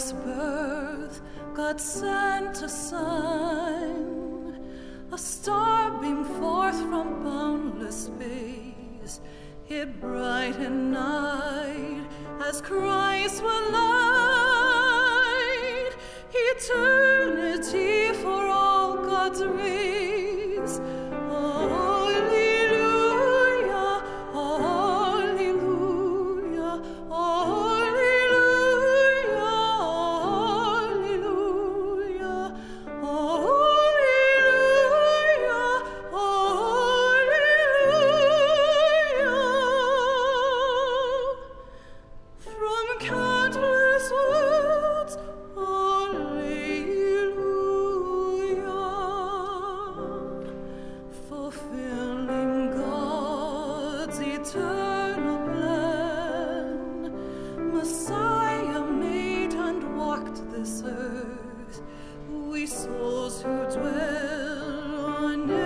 Christ's birth, God sent a sign. A star beamed forth from boundless space. It brightened night as Christ would light. Eternity for all God's race. Alleluia, alleluia, alleluia, alleluia, alleluia, alleluia. From countless worlds, alleluia, fulfilling God's eternal plan. Messiah made and walked this earth. We souls who dwell on